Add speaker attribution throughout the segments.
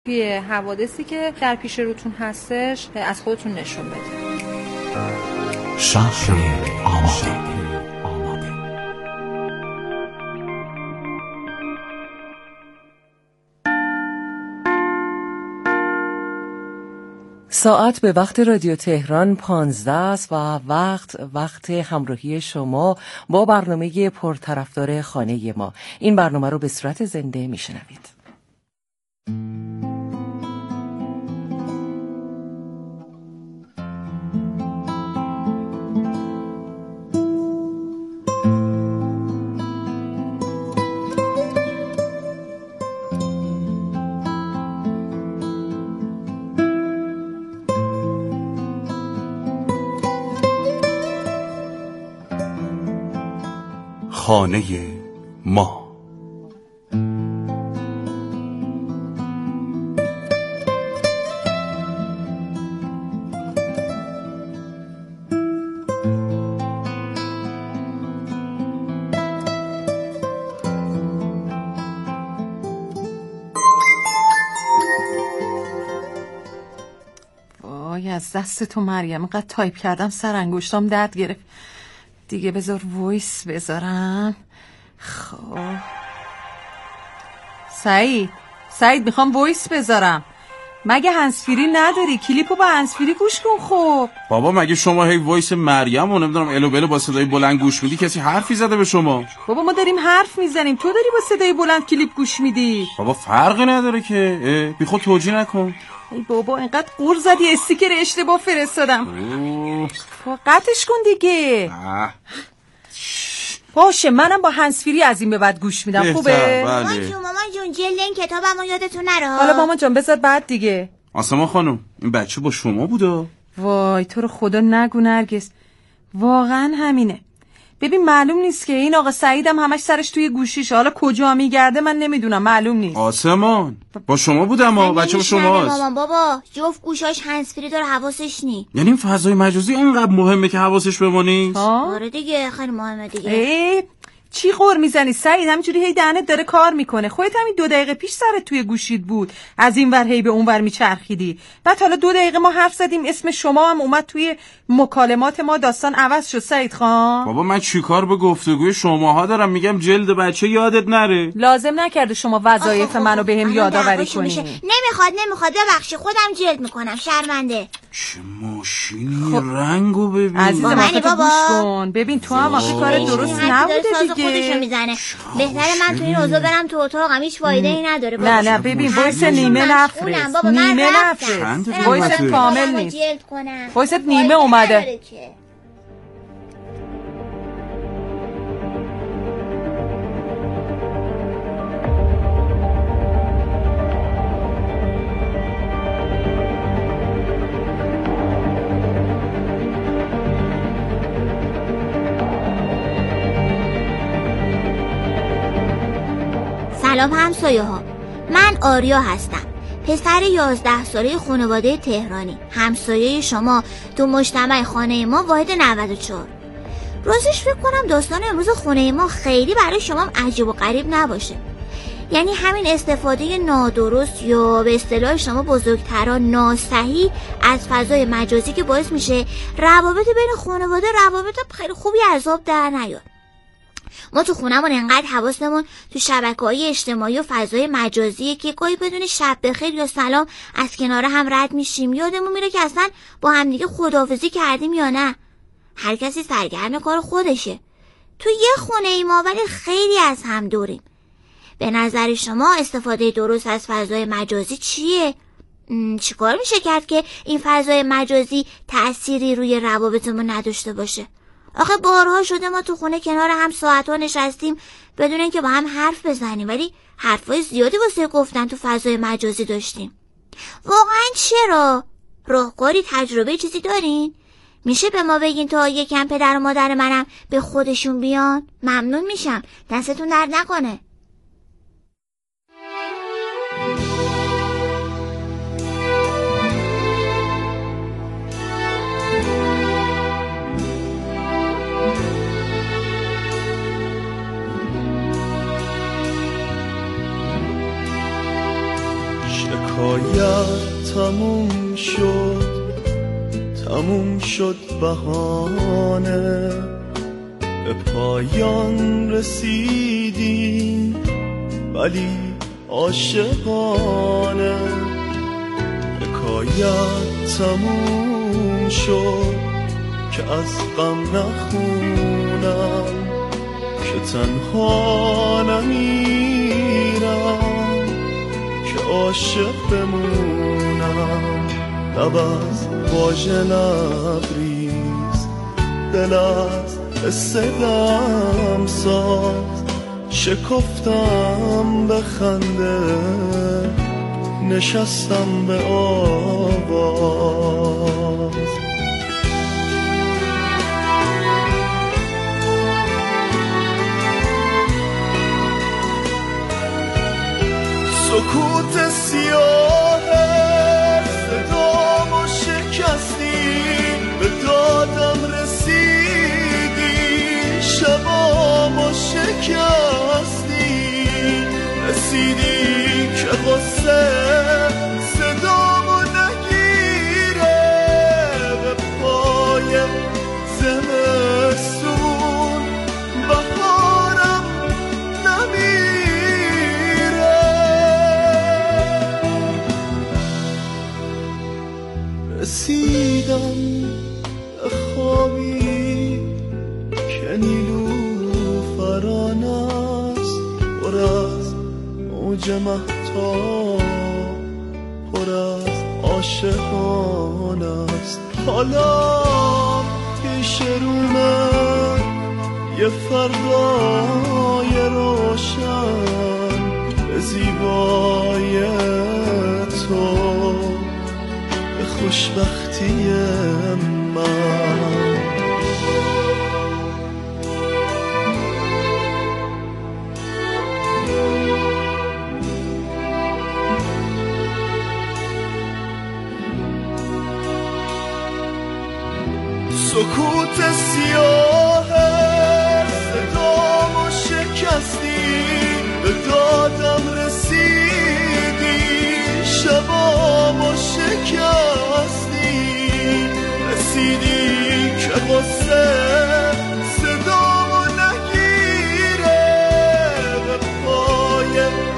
Speaker 1: توی حوادثی که در پیش روتون هستش از خودتون نشون بدید.
Speaker 2: شهر آماده.
Speaker 3: ساعت به وقت رادیو تهران 15 است و وقت همراهی شما با برنامه پرطرفدار خانه ما. این برنامه رو به صورت زنده میشنوید.
Speaker 2: خانه ما.
Speaker 4: وای از دست تو مریم، اینقدر تایپ کردم سر انگشتام درد گرفت. دیگه بذار وایس بذارم. خب سعید میخوام وایس بذارم. مگه هنسفیری نداری؟ کلیپو با هنسفیری گوش کن. خب
Speaker 5: بابا مگه شما هی وایس مریم و نمیدونم الو بلو با صدای بلند گوش میدی؟ کسی حرفی زده به شما؟
Speaker 4: بابا ما داریم حرف میزنیم، تو داری با صدای بلند کلیپ گوش میدی.
Speaker 5: بابا فرقی نداره که، بی خود توجیه نکن.
Speaker 4: ای بابا اینقدر قور زدی استیکر اشتباه فرستادم. قطعش کن دیگه. باشه منم با هنسفیری از این به بعد گوش میدم. خوبه؟
Speaker 6: مامان جون جلد این کتابمو یادتون نره.
Speaker 4: حالا مامان جان بذار بعد دیگه.
Speaker 5: آسما خانم این بچه با شما بوده؟
Speaker 4: وای تو رو خدا نگو نرگس، واقعا همینه. ببین معلوم نیست که این آقا سعیدم همش سرش توی گوشیشه، حالا کجا میگرده من نمیدونم، معلوم نیست.
Speaker 5: آسمان با شما بودم ها، بچه با شماست.
Speaker 6: مامان بابا جفت گوشاش هنسفری داره، حواسش نی.
Speaker 5: یعنی این فضای مجازی اینقدر مهمه که حواسش به ما نیست؟
Speaker 6: آره دیگه خیلی مهمه دیگه.
Speaker 4: چی قور میزنی سعید؟ همینجوری هی دهنت داره کار میکنه. خودت همین 2 دقیقه پیش سرت توی گوشید بود، از این ور هی به اون ور میچرخیدی. بعد حالا 2 دقیقه ما حرف زدیم اسم شما هم اومد توی مکالمات ما، داستان عوض شد. سعید خان
Speaker 5: بابا من چیکار به گفتگوی شماها دارم؟ میگم جلد بچه یادت نره.
Speaker 4: لازم نکرده شما وظایف منو بهم یادآوری کنی.
Speaker 6: نمیخواد ببخشی، خودم جلد میکنم، شرمنده.
Speaker 5: چه ماشینی، رنگو ببین.
Speaker 4: عزیزم آخه گوش کن ببین، تو هم آخه کار درست نبوده دیگه.
Speaker 6: خودشو میزنه. بهتره من تو این اوضاع برم تو اتاقم، هیچ فایده ای نداره.
Speaker 4: نه ببین وایس نیمه نفرست، نیمه نفرست، وایس کامل نیست، وایس نیمه اومده.
Speaker 6: سلام همسایه ها، من آریا هستم، پسر 11 ساله خانواده تهرانی، همسایه شما تو مجتمع خانه ما واحد 94. راستش فکر کنم داستان امروز خانه ما خیلی برای شما عجیب و غریب نباشه. یعنی همین استفاده نادرست یا به اصطلاح شما بزرگتران ناصحیح از فضای مجازی که باعث میشه روابط بین خانواده روابط خیلی خوبی از آب در نیاد. ما تو خونمون انقدر حواسمون تو شبکه‌های اجتماعی و فضای مجازیه که گاهی بدون شب بخیر یا سلام از کنار هم رد میشیم، یادمون میره که اصلا با همدیگه خداحافظی کردیم یا نه. هر کسی سرگرم کار خودشه. تو یه خونه ای ما ولی خیلی از هم دوریم. به نظر شما استفاده درست از فضای مجازی چیه؟ چیکار میشه کرد که این فضای مجازی تأثیری روی روابطمون نداشته باشه؟ آخه بارها شده ما تو خونه کنار هم ساعتها نشستیم بدون اینکه با هم حرف بزنیم، ولی حرفای زیادی واسه گفتن تو فضای مجازی داشتیم. واقعا چرا؟ راهکاری تجربه چیزی دارین؟ میشه به ما بگین تا یکم پدر و مادر منم به خودشون بیان؟ ممنون میشم، دستتون درد نکنه.
Speaker 7: حکایت تموم شد بهانه، به پایان رسیدیم ولی عاشقانه. حکایت تموم شد که از غم نخونم، که تنها نمیرم که عاشق بمونم. لب از واژه لبریز، دل از استدم ساز، شکفتم به خنده، نشستم به آواز. سکوت سیاه صدامو شکستی، به دادم رسیدی، شبامو شکستی، رسیدی که غصه صدامو نگیره، به پای زمستون بهارم نمیره. رسیدم به خوابی که نیلوفران است، پر از موج مهتاب، پر از عاشقان است. حالا پیش رومه یه فردای روشن، به زیبای تو، به خوشبختی من. سکوت سیاه صدامو شکستی، به دادم رسیدی، شبامو شکستی، رسیدی که غصه صدامو نگیره، به پای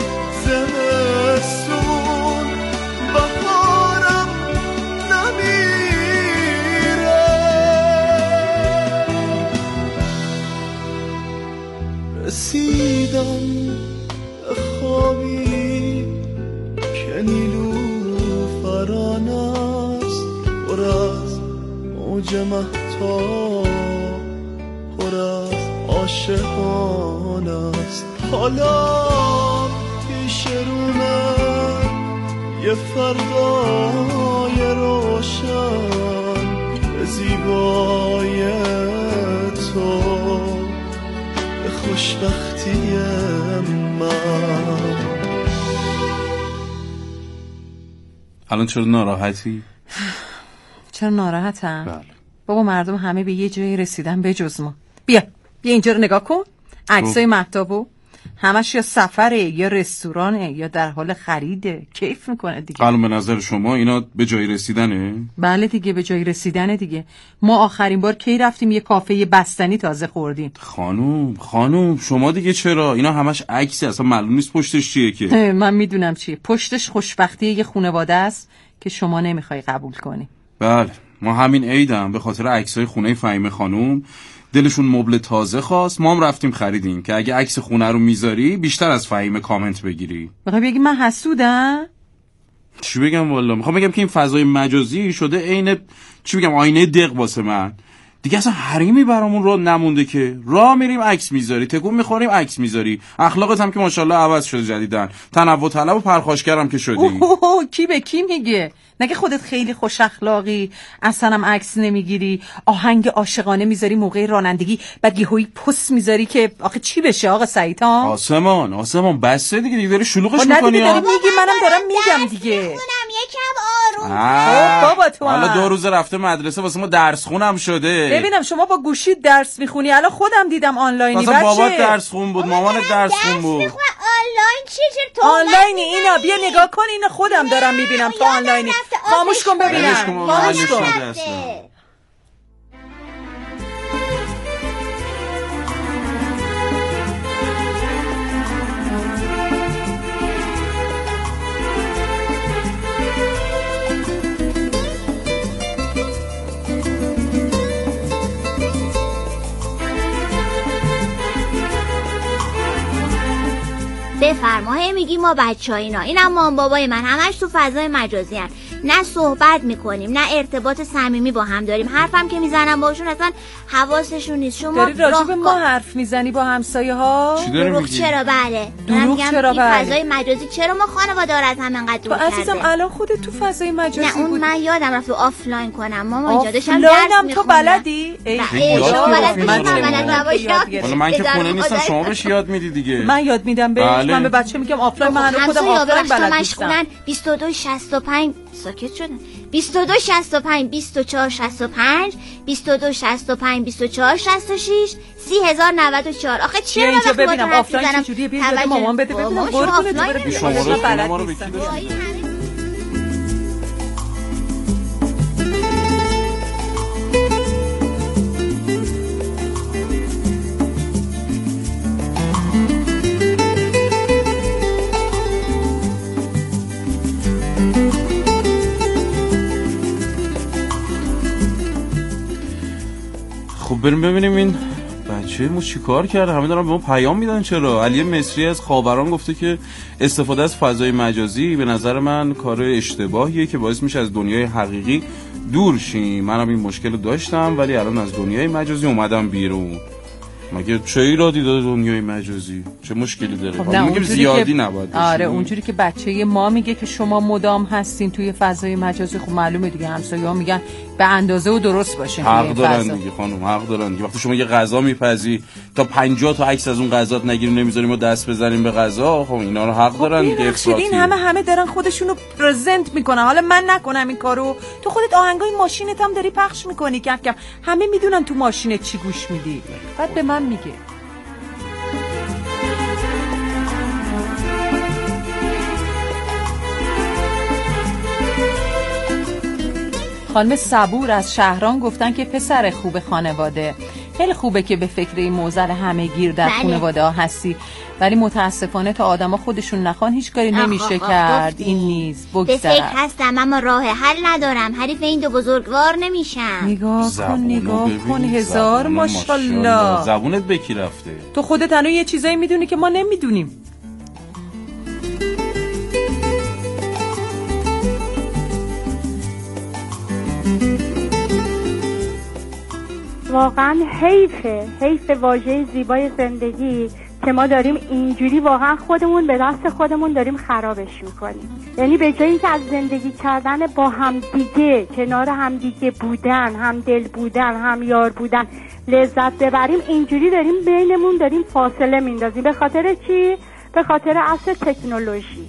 Speaker 7: زمستون بهارم نمیره. رسیدم به خوابی که نیلوفران است، پر از موج مهتاب، پر از عاشقان است. حالا پیش رومه یه فردای روشن، به زیبای تو، به خوشبختی من.
Speaker 5: الان چرا ناراحتی؟
Speaker 4: چرا ناراحتم؟
Speaker 5: بله.
Speaker 4: بابا مردم همه به یه جایی رسیدن بجز ما. بیا اینجا رو نگاه کن، عکسای مهتابو، همش یا سفره یا رستورانه یا در حال خریده، کیف میکنه دیگه.
Speaker 5: الان به نظر شما اینا به جایی رسیدنه؟
Speaker 4: بله دیگه، به جایی رسیدنه دیگه. ما آخرین بار کی رفتیم یه کافه بستنی تازه خوردیم؟
Speaker 5: خانوم شما دیگه چرا؟ اینا همش عکسی، اصلا معلوم نیست پشتش چیه که.
Speaker 4: من میدونم چیه پشتش. خوشبختی یه خانواده است که شما نمیخوای قبول کنی.
Speaker 5: بله، ما همین عیدم به خاطر عکسای خونه فهیمه خانوم دلشون مبل تازه خواست، ما هم رفتیم خریدیم که اگه عکس خونه رو میذاری بیشتر از فهیمه کامنت بگیری.
Speaker 4: میخوای بگی من حسودم؟
Speaker 5: چی بگم والا؟ میخوام بگم که این فضای مجازی شده عین چی بگم آینه دق واسه من. دیگه اصلا حریمی برامون رو نمونده که راه میریم عکس میذاری، تکون میخوریم عکس میذاری. اخلاقت هم که ماشاءالله عوض شده جدیدن، تنوع طلب و پرخاشگرم که شدی.
Speaker 4: کی به کی میگه؟ نگه خودت خیلی خوش اخلاقی، اصلا هم عکس نمیگیری، آهنگ عاشقانه میذاری موقع رانندگی، بعد یهویی پست میذاری که آخه چی بشه آقا سعید ها؟
Speaker 5: آسمان بسه دیگه داری شلوغش
Speaker 4: میکنی.
Speaker 5: نه دیگه
Speaker 4: داری میگی، منم دارم میگم دیگه.
Speaker 6: یکم آروم.
Speaker 4: بابا تو
Speaker 5: حالا 2 روز رفته مدرسه واسه ما درس خونم شده.
Speaker 4: ببینم شما با گوشی درس میخونی، الان خودم دیدم آنلاینی.
Speaker 5: مثلا بابات درس خون بود، مامانت درس خون بود.
Speaker 6: آنلاین چیه چرا
Speaker 4: آنلاینی اینا؟ بیا نگاه کن، اینا خودم دارم میبینم تو آنلاینی. خاموش کن ببینم. خاموش کن.
Speaker 6: بفرما. میگی ما بچه‌ها اینم مام بابای من همش تو فضای مجازی هن. نه صحبت میکنیم نه ارتباط صمیمی با هم داریم. حرفم که میزنم باشون اصلا حواسشون نیست. شما
Speaker 4: داری راجع به ما حرف میزنی با همسایه ها؟
Speaker 6: دروغ چرا؟ بله
Speaker 4: دروغ چرا؟ بله
Speaker 6: فضای مجازی چرا ما خانواده ها از هم انقدر دور کرده؟
Speaker 4: عزیزم الان خودت تو فضای مجازی
Speaker 6: نه اون
Speaker 4: بود.
Speaker 6: من یادم رفت آفلاین کنم. ماما اینجا داشتم درس
Speaker 4: میخوندم. تو بلدی؟
Speaker 5: حالا من که خونه نیستم شما بهش یاد میدی دیگه.
Speaker 4: من یاد میدم بهش. من به بچه میگم آفلاین، من خودم آفلاین بلد نیستم.
Speaker 6: 2265 ساکت شدن. 2265 2465 2265 2466 30,094. آخه چرا
Speaker 4: اینجا ببینم آفلاین چجوریه؟ بیا مامان بده ببینم. قربونت برم.
Speaker 5: شما
Speaker 4: بلد
Speaker 5: ما رو
Speaker 4: نیستم.
Speaker 5: خب بریم ببینیم این بچه ما چی کار کرده. همه دارن به ما پیام میدن. چرا؟ علی مصری از خاوران گفته که استفاده از فضای مجازی به نظر من کار اشتباهیه که باعث میشه از دنیای حقیقی دور شیم. منم این مشکل رو داشتم ولی الان از دنیای مجازی اومدم بیرون. مگه چه ایرادی داره دنیای مجازی؟ چه مشکلی داره؟
Speaker 4: خب
Speaker 5: میگم زیادی نباید بشه.
Speaker 4: آره اونجوری که بچه ما میگه که شما مدام هستین توی فضای مجازی، خب معلومه دیگه همسایه‌ها میگن به اندازه و درست باشه.
Speaker 5: حق دارن دیگه خانم، حق دارن دیگه. وقتی شما یه غذا میپزی تا 50 تا عکس از اون غذات نگیریم نمیذاریم و دست بزنیم به غذا، خب اینا رو حق دارن دیگه. افراطی.
Speaker 4: این همه دارن خودشونو پرزنت میکنن. حالا من نکنم این کارو؟ تو خودت آهنگای ماشینت هم داری پخش میکنی کم کم. همه میدونن تو ماشینت چی گوش میدی. بعد به من میگه خانم صبور از شهران گفتن که پسر خوب خانواده، خیلی خوبه که به فکر این موزل همه گیر در خانواده ها هستی، ولی متاسفانه تا آدم ها خودشون نخوان هیچ کاری نمیشه کرد. این نیز بگذره.
Speaker 6: به فکر هستم اما راه حل ندارم. حریف این دو بزرگوار نمیشم.
Speaker 4: نگاه کن هزار ماشاءالله.
Speaker 5: زبونت بکی رفته.
Speaker 4: تو خودت هنوز یه چیزایی میدونی که ما نمیدونیم.
Speaker 8: واقعا حیف واژه زیبای زندگی که ما داریم اینجوری واقعا خودمون به دست خودمون داریم خرابش میکنیم. یعنی به جایی که از زندگی کردن با همدیگه، کنار همدیگه بودن، هم دل بودن، هم یار بودن لذت ببریم، اینجوری داریم بینمون داریم فاصله میندازیم. به خاطر چی؟ به خاطر عصر تکنولوژی.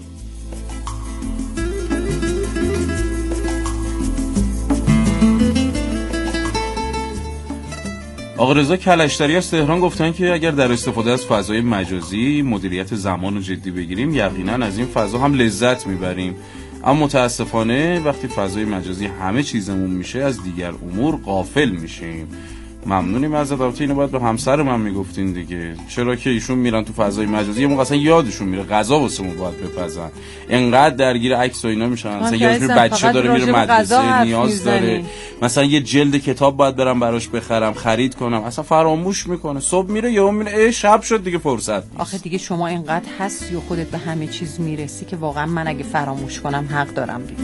Speaker 5: آقا رضا کلشتری از تهران گفتن که اگر در استفاده از فضای مجازی مدیریت زمان رو جدی بگیریم یقینا از این فضا هم لذت میبریم، اما متاسفانه وقتی فضای مجازی همه چیزمون میشه از دیگر امور غافل میشیم. ممنونیم ازت. البته اینو باید به همسر من میگفتین دیگه، چرا که ایشون میرن تو فضای مجازی یه موقع اصلا یادشون میره غذا واسمون باید بپزن، انقدر درگیر عکس و اینا میشن. مثلا یه بچه داره میره مدرسه نیاز داره، مثلا یه جلد کتاب باید برم براش بخرم خرید کنم، اصلا فراموش میکنه. صبح میره یا میره شب شد دیگه فرصت نیست.
Speaker 4: آخه دیگه شما اینقدر هستی و خودت به همه چیز میرسی که واقعا من اگه فراموش کنم حق دارم دیگه.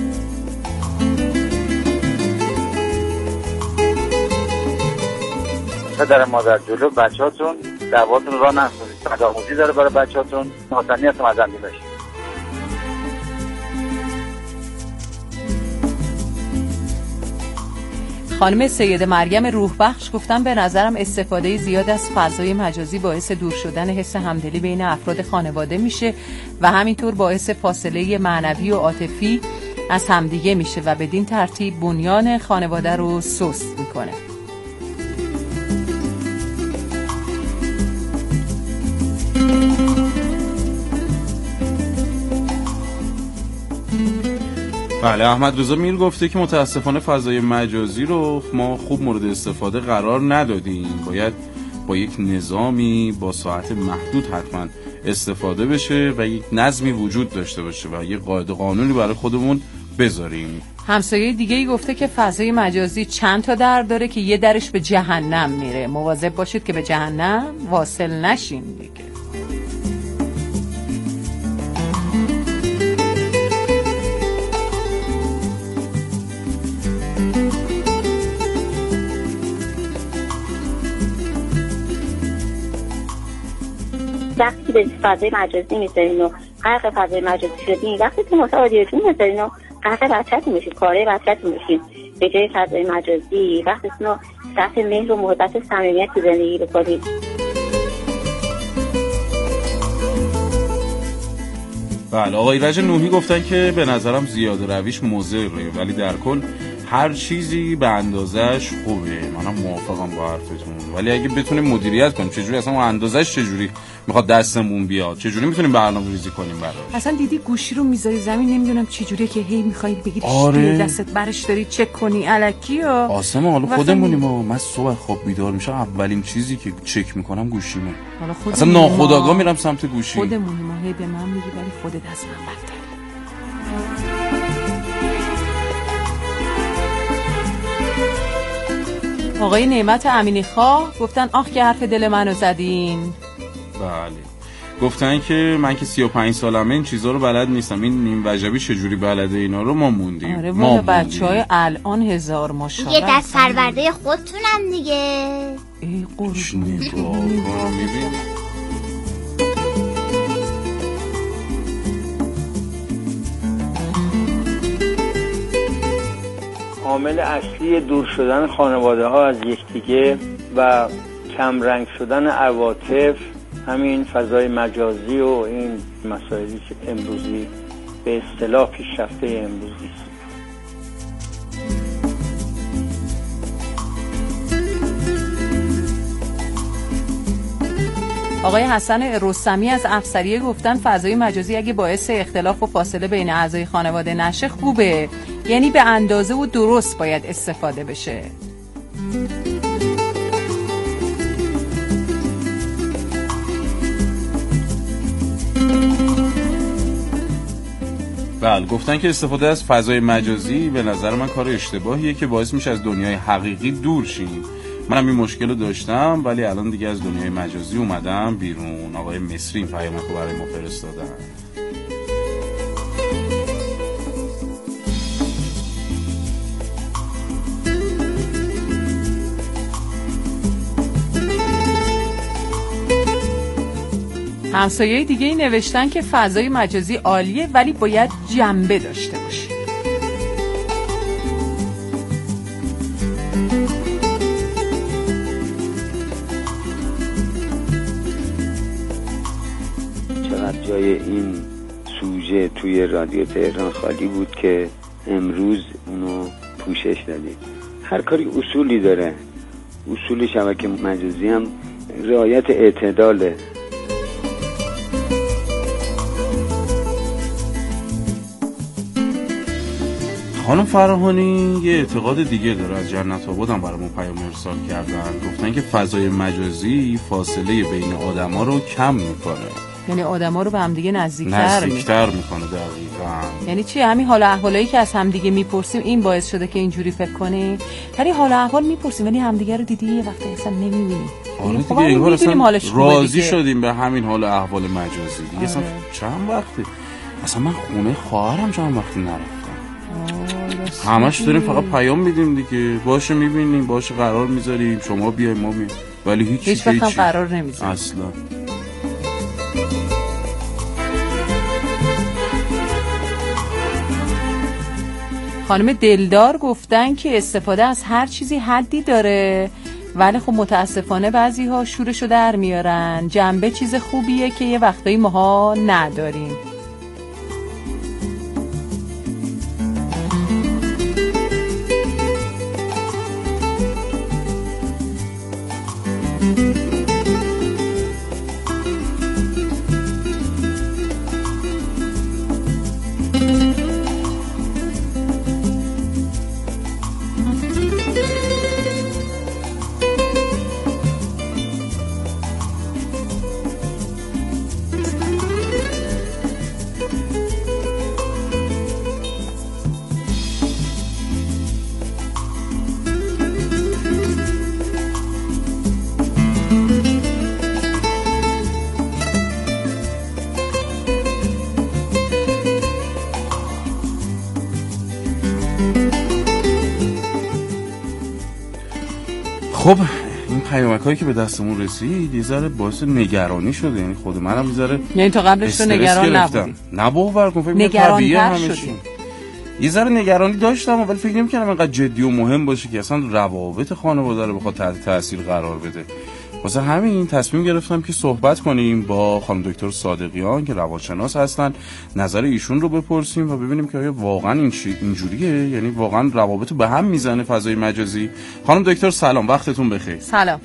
Speaker 9: پدر مادر جلو بچه‌هاتون دعواتون راه نندازید. صداقتی داره برای بچه‌هاتون، ناتنی هستم از اندی بشید.
Speaker 4: خانم سید مریم روح بخش گفتن به نظرم استفاده زیاد از فضای مجازی باعث دور شدن حس همدلی بین افراد خانواده میشه و همینطور باعث فاصله معنوی و عاطفی از همدیگه میشه و بدین ترتیب بنیان خانواده رو سست میکنه.
Speaker 5: بله، احمد رضا میر گفته که متاسفانه فضای مجازی رو ما خوب مورد استفاده قرار ندادیم. باید با یک نظامی با ساعت محدود حتما استفاده بشه و یک نظمی وجود داشته باشه و یک قاعده قانونی برای خودمون بذاریم.
Speaker 4: همسایه دیگه ای گفته که فضای مجازی چند تا در داره که یه درش به جهنم میره. مواظب باشید که به جهنم واصل نشین دیگه.
Speaker 10: وقتی که به فضای مجازی میذارین و غرق فضای مجازی شدین، وقتی که متعادیتون میذارین و غرق بچه‌تون میشین، کاره بچه‌تون میشین، به جای فضای مجازی وقتتون رو صرف مهر و محبت و صمیمیت تو زندگی بکنید.
Speaker 5: بله، آقای رج نوحی گفتن که به نظرم زیاده رویش مضره، ولی در کل هر چیزی به اندازه‌اش خوبه. منم موافقم با حرفتون، ولی اگه بتونیم مدیریت کنیم چجوری اصلا اون اندازه‌اش چجوری میخواد دستمون بیاد، چجوری میتونیم برنامه‌ریزی کنیم براش.
Speaker 4: اصلا دیدی گوشی رو میذاری زمین، نمیدونم چجوریه که هی میخوای بگیری دستت برش داری چک کنی الکی.
Speaker 5: آسما حالا خودمونیم و من صبح خواب بیدار میشم اولین چیزی که چک میکنم گوشیمه. اصلا ناخودآگاه میرم سمت گوشی.
Speaker 4: خودمونیم هی به من میگی ولی خودت از من بدتری. آقای نعمت امینی خواه گفتن آخ که حرف دل منو زدین.
Speaker 5: بله، گفتن که من که 35 سالمه این چیزا رو بلد نیستم، این نیم وجبی چجوری بلده اینا رو ما موندیم.
Speaker 4: آره والا بچهای الان 1000 ماشاءالله.
Speaker 6: یه دست پرورده خودتونم دیگه.
Speaker 4: ای قربون
Speaker 5: میبینی.
Speaker 11: عامل اصلی دور شدن خانواده ها از یکدیگه و کم رنگ شدن عواطف همین فضای مجازی و این مسائلی که امروزی به اصطلاح پیشرفته امروزی است.
Speaker 4: آقای حسن رستمی از افسریه گفتن فضای مجازی اگه باعث اختلاف و فاصله بین اعضای خانواده نشه خوبه، یعنی به اندازه و درست باید استفاده بشه.
Speaker 5: بله، گفتن که استفاده از فضای مجازی به نظر من کار اشتباهیه که باعث میشه از دنیای حقیقی دور شیم. منم این مشکل رو داشتم ولی الان دیگه از دنیای مجازی اومدم بیرون. آقای مصری این پیامک رو برای ما فرستادن.
Speaker 4: همسایه دیگه ای نوشتن که فضای مجازی عالیه ولی باید جنبه داشته باشه.
Speaker 12: چقدر جای این سوژه توی رادیو تهران خالی بود که امروز اونو پوشش دادید. هر کاری اصولی داره. اصول شبکه مجازی هم رعایت اعتداله.
Speaker 5: خانم فراهانی یه اعتقاد دیگه داره، از جنت آباد هم برامون پیام ارسال کردن. گفتن که فضای مجازی فاصله بین آدما رو کم میکنه،
Speaker 4: یعنی آدما رو به هم دیگه نزدیکتر
Speaker 5: میکنه. دقیقاً.
Speaker 4: یعنی چی؟ همین حال احوالایی که از هم دیگه میپرسیم این باعث شده که اینجوری فکر کنی. یعنی حال احوال میپرسیم ولی همدیگه رو دیدی یه وقتی اصلا نمیبینی.
Speaker 5: آره دیگه انگار اصلا راضی شدیم به همین حال احوال مجازی دیگه. اصلا چند وقتی اصلا من خونه خواهرم چند وقتی نرفتم. همش داریم فقط پیام میدیم دیگه، باشه میبینیم، باشه قرار میذاریم، شما بیایم ما میایم، ولی
Speaker 4: هیچ وقت هم قرار نمیذاریم
Speaker 5: اصلا.
Speaker 4: خانم دلدار گفتن که استفاده از هر چیزی حدی داره ولی خب متاسفانه بعضی ها شورشو در میارن. جنبه چیز خوبیه که یه وقتایی ماها نداریم.
Speaker 5: خب این پیامک‌هایی که به دستمون رسید یه ذره باعث نگرانی شده، یعنی خود منم یه ذره
Speaker 4: یعنی تا قبلش تو نگران نبودی؟
Speaker 5: نه باور کن، فکر
Speaker 4: نگران‌تر شدی.
Speaker 5: یه ذره نگرانی داشتم ولی فکر نمی‌کردم اینقدر جدی و مهم باشه که اصلا روابط خانواده رو بخواد تحت تاثیر قرار بده. واسه همین تصمیم گرفتم که صحبت کنیم با خانم دکتر صادقیان که روانشناس هستن، نظر ایشون رو بپرسیم و ببینیم که آیا واقعا اینجوریه، یعنی واقعا روابط به هم میزنه فضای مجازی. خانم دکتر سلام، وقتتون بخیر.
Speaker 4: سلام.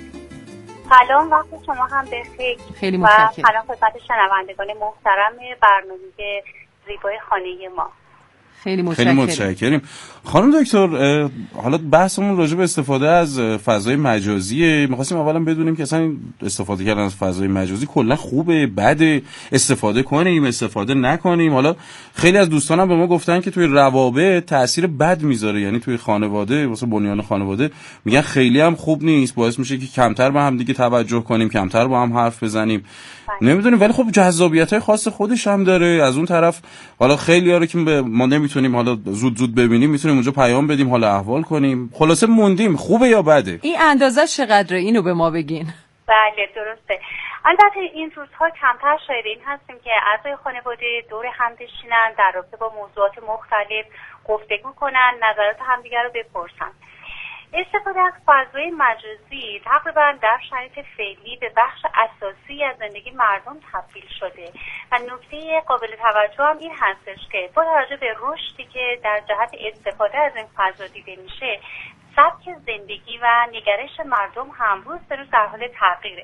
Speaker 10: سلام، وقت شما هم بخیر.
Speaker 4: خیلی متشکرم.
Speaker 10: و سلام خدمت شنوندگان محترم برنامه زیبای خانه ما.
Speaker 4: خیلی
Speaker 5: متشکریم. خانم دکتر، حالا بحثمون راجع به استفاده از فضای مجازیه. می‌خواستیم اولا بدونیم که اصلا استفاده کردن از فضای مجازی کلا خوبه، بده، استفاده کنیم، استفاده نکنیم؟ حالا خیلی از دوستانم به ما گفتن که توی روابط تأثیر بد میذاره، یعنی توی خانواده واسه بنیان خانواده میگن خیلی هم خوب نیست، باعث میشه که کمتر به هم دیگه توجه کنیم، کمتر با هم حرف بزنیم. نمیدونیم، ولی خب جذابیت‌های خاص خودش هم داره. از اون طرف حالا خیلی‌ها رو که ما نمیتونیم حالا زود ببینیم، میتونیم اونجا پیام بدیم، حالا احوال کنیم. خلاصه موندیم خوبه یا بده؟
Speaker 4: این اندازه چقدره؟ اینو به ما بگین.
Speaker 10: بله درسته. البته این روزها کمتر شاید این هستیم که اعضای خانواده دور هم بشینن، در رابطه با موضوعات مختلف گفتگو کنن، نظرات همدیگر رو بپرسن. استفاده از فضای مجازی تقریبا در شرایط فعلی به بخش اساسی از زندگی مردم تبدیل شده و نکته قابل توجه هم این هستش که با توجه به رشدی که در جهت استفاده از این فضا دیده میشه، سبک زندگی و نگرش مردم هم روز به روز در حال تغییره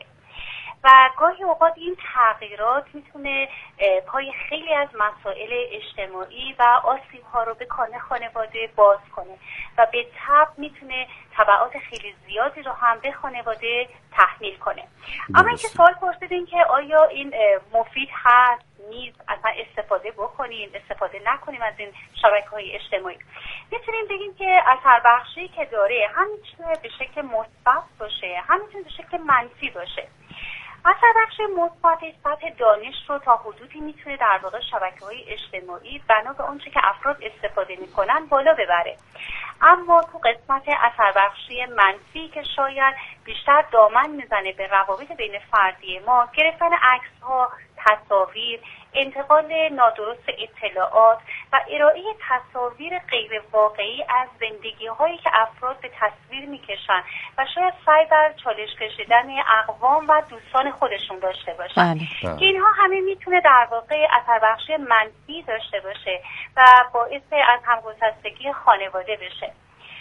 Speaker 10: و گاهی اوقات این تغییرات میتونه پای خیلی از مسائل اجتماعی و آسیب‌ها رو به کانه خانواده باز کنه و به تبع میتونه تبعات خیلی زیادی رو هم به خانواده تحمیل کنه. اما اینکه سوال پرسیدین که آیا این مفید هست نیست، اصلا استفاده بکنیم استفاده نکنیم از این شبکه‌های اجتماعی، میتونیم بگیم که اثر بخشی که داره هم میتونه به شکل مثبت باشه، هم میتونه به شکل منفی باشه. اثر بخش مثبتش سطح دانش رو تا حدودی میتونه در واقع شبکه‌های اجتماعی بنا به اونچه که افراد استفاده میکنن بالا ببره. اما تو قسمت اثر بخشی منفی که شاید بیشتر دامن میزنه به روابط بین فردی ما، گرفتن عکس‌ها، تصاویر، انتقال نادرست اطلاعات و ارائه تصاویر غیر واقعی از زندگی‌هایی که افراد به تصویر میکشن و شاید سعی بر چالش کشیدن اقوام و دوستان خودشون داشته باشن که اینها همه میتونه در واقع اثر بخشی منفی داشته باشه و باعث از همگسستگی خانواده بشه.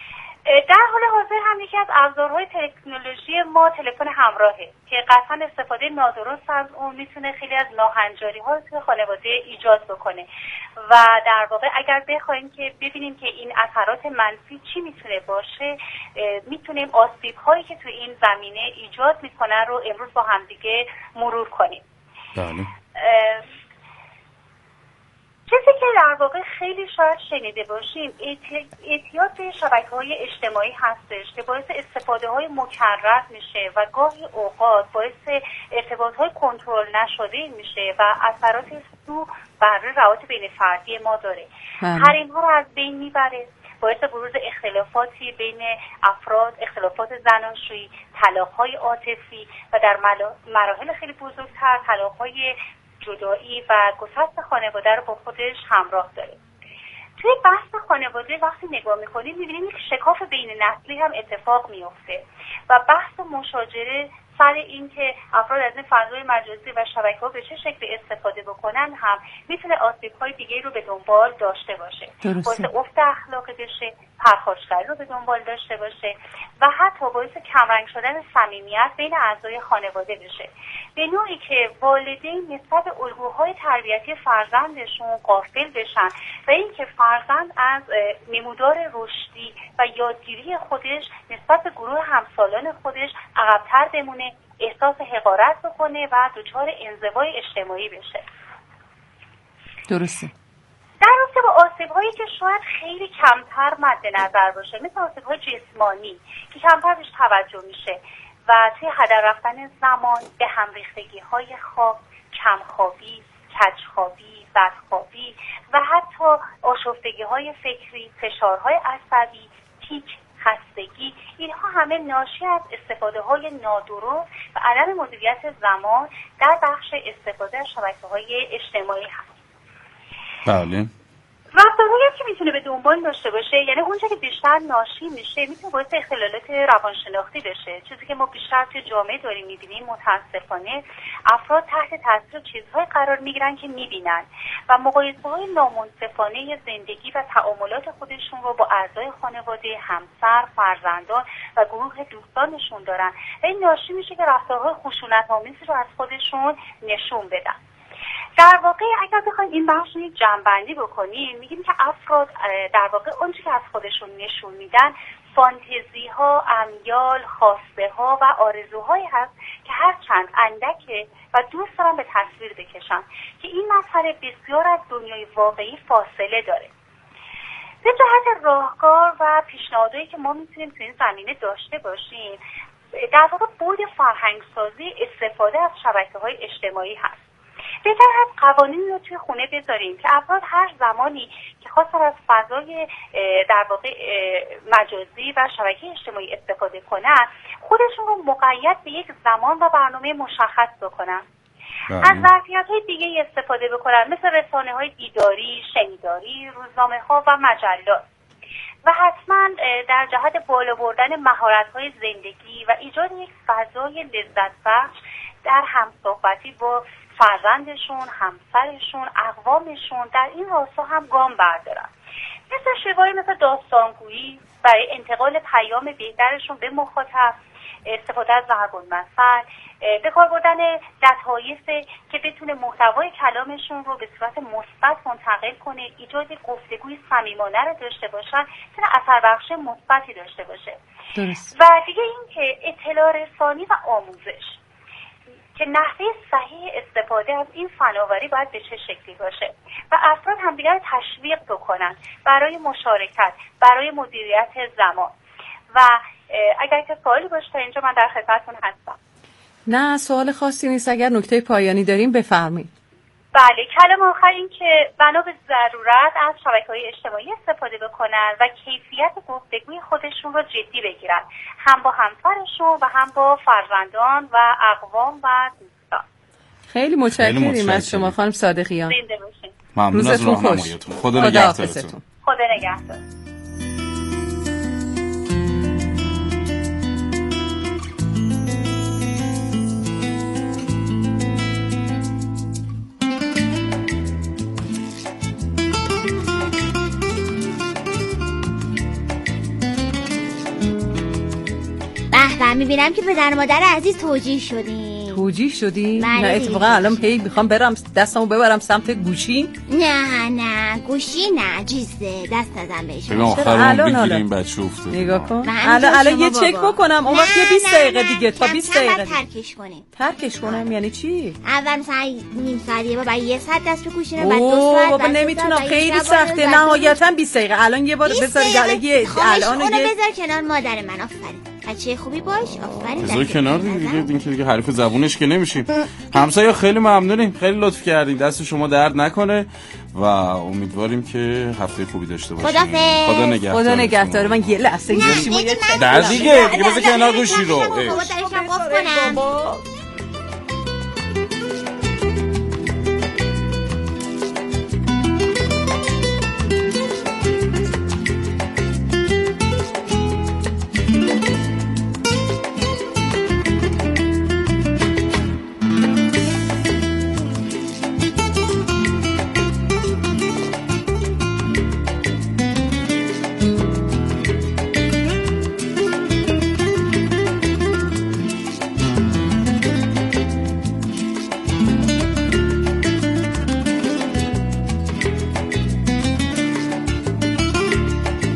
Speaker 10: در حال حاضر هم یکی از ابزارهای تکنولوژی ما تلفن همراهه که قطعا استفاده نادرست از اون میتونه خیلی از ناهنجاری‌ها رو توی خانواده ایجاد بکنه و در واقع اگر بخوایم که ببینیم که این اثرات منفی چی میتونه باشه، میتونیم آسیب‌هایی که توی این زمینه ایجاد میکنن رو امروز با همدیگه مرور کنیم.
Speaker 5: بله.
Speaker 10: چیزی که در واقع خیلی شاید شنیده باشیم اعتیاد به شبکه‌های اجتماعی هستش که باعث استفاده‌های مکرر میشه و گاهی اوقات باعث ارتباط‌های کنترل نشده میشه و اثرات سو بر روابط بین فردی ما داره. هر اینها رو از بین میبره، باعث بروز اختلافاتی بین افراد، اختلافات زناشویی، طلاق‌های عاطفی و در مراحل خیلی بزرگتر طلاق‌های جدایی و گسست خانواده رو با خودش همراه داره. توی بحث خانواده وقتی نگاه میکنیم میبینیم یک شکاف بین نسلی هم اتفاق میفته و بحث مشاجره سر این که افراد از این فضای مجازی و شبکه‌ها به چه شکل استفاده بکنن هم میتونه آسیب‌های دیگه رو به دنبال داشته باشه، باعث افت اخلاقی بشه، پرخاشگری رو به دنبال داشته باشه و حتی باعث کمرنگ شدن صمیمیت بین اعضای خانواده بشه، به نوعی که والدین نسبت به الگوهای تربیتی فرزندشون غافل بشن و اینکه فرزند از نمودار رشدی و یادگیری خودش نسبت به گروه همسالان خودش عقب‌تر بمونه، احساس حقارت بکنه و دچار انزوای اجتماعی بشه.
Speaker 4: درسته.
Speaker 10: در رابطه با آسیب‌هایی که شاید خیلی کمتر مد نظر باشه، مثل آسیب‌های جسمانی که کمتر بهش توجه میشه و توی هدر رفتن زمان، به هم ریختگی‌های خواب، کمخوابی، کجخوابی، بدخوابی و حتی آشفتگی‌های فکری، فشارهای عصبی، تیک، خستگی، اینها همه ناشی از استفاده‌های نادرست و عدم مدیریت زمان در بخش استفاده از شبکه‌های اجتماعی هست.
Speaker 5: بله.
Speaker 10: رفتارهایی که میتونه به دنبال داشته باشه، یعنی اونجا که بیشتر ناشی میشه میتونه باعث اختلالات روانشناختی بشه. چیزی که ما بیشتر توی جامعه داریم میبینیم، متاسفانه افراد تحت تاثیر چیزهای قرار میگیرن که میبینن و مقایسه‌های نامنصفانه زندگی و تعاملات خودشون رو با اعضای خانواده، همسر، فرزندان و گروه دوستانشون دارن و این ناشی میشه که رفتارهای خشونت‌آمیزی رو از خودشون نشون بدن. در واقع اگر بخوایم این بحث رو جمع‌بندی بکنیم، میگیم که افراد در واقع اونچه که از خودشون نشون میدن فانتزی ها، امیال، خواسته ها و آرزوهایی هست که هرچند اندکه و دوست دارن به تصویر بکشن که این مسئله بسیار از دنیای واقعی فاصله داره. به جهت راهکار و پیشنهادهایی که ما میتونیم تو این زمینه داشته باشیم، در واقع بود فرهنگسازی استفاده از شبکه‌های اجتماعی هست. بهتر هست قوانینی رو توی خونه بذاریم که افراد هر زمانی که خواستن از فضای در واقع مجازی و شبکه اجتماعی استفاده کنن، خودشون رو مقید به یک زمان و برنامه مشخص بکنن. از ظرفیت‌های دیگه استفاده بکنن، مثل رسانه‌های دیداری، شنیداری، روزنامه‌ها و مجلات. و حتما در جهت بالا بردن مهارت‌های زندگی و ایجاد یک فضای لذت بخش در همصحبتی با فرزندشون، همسرشون، اقوامشون در این راستا هم گام بردارن. مثل شیوه‌ای مثل داستانگویی برای انتقال پیام بهترشون به مخاطب، استفاده از ضرب المثل، به کار بردن لطایفی که بتونه محتوای کلامشون رو به صورت مثبت منتقل کنه، ایجاد گفتگوی صمیمانه رو داشته باشن که اثر بخش مثبتی داشته باشه.
Speaker 3: درست.
Speaker 10: و دیگه این که اطلاع رسانی و آموزش، که نحوه صحیح استفاده از این فناوری باید به چه شکلی باشه و افراد همدیگر رو تشویق بکنن برای مشارکت، برای مدیریت زمان. و اگر که سوالی باشه تا اینجا من در خدمتتون هستم.
Speaker 4: نه سوال خاصی نیست، اگر نکته پایانی داریم بفرمایید.
Speaker 10: بله، کلام آخر این که بنا به ضرورت از شبکه‌های اجتماعی استفاده بکنن و کیفیت گفتگوی خودشون رو جدی بگیرن، هم با همسرشون و هم با فرزندان و اقوام و دوستان.
Speaker 4: خیلی متشکریم از شما خانم صادقیان.
Speaker 10: زنده باشین.
Speaker 5: ممنون از راهنماییتون. خدا نگهدارتون.
Speaker 10: خدا نگهدار.
Speaker 6: و میبینم که پدر مادر عزیز توجیه شدیم.
Speaker 4: نه اتفاقا الان میخوام برم دستمو ببرم سمت گوشی.
Speaker 6: نه گوشی نه، جیزه دست نزن بهش.
Speaker 5: الان بگیریم بچه افتاد.
Speaker 4: نگاه کن الان یه چک بکنم اون وقت یه 20 دقیقه دیگه تا 20 دقیقه ترکش کنم. یعنی چی؟
Speaker 6: اول مثلا نیم ساعت یه بار 1 ساعت دست به گوشی، بعد 2 ساعت.
Speaker 4: بابا نمیتونم، خیلی سخته. نهایتا 20 دقیقه. الان یه بار بذاری الان
Speaker 6: اونو بذار کنار مادر من. آفرین بچه خوبی باش. آفرین
Speaker 5: بذار کنار دیگه. این که دیگه حریف زبونش که نمیشیم. همسایه‌ها خیلی ممنونیم، خیلی لطف کردین، دست شما درد نکنه و امیدواریم که هفته خوبی داشته باشیم.
Speaker 6: خدا
Speaker 4: نگهدار. من یه لحظه
Speaker 5: در دیگه بذار کنار گوشی رو.
Speaker 6: بابا درشم قفل کنم.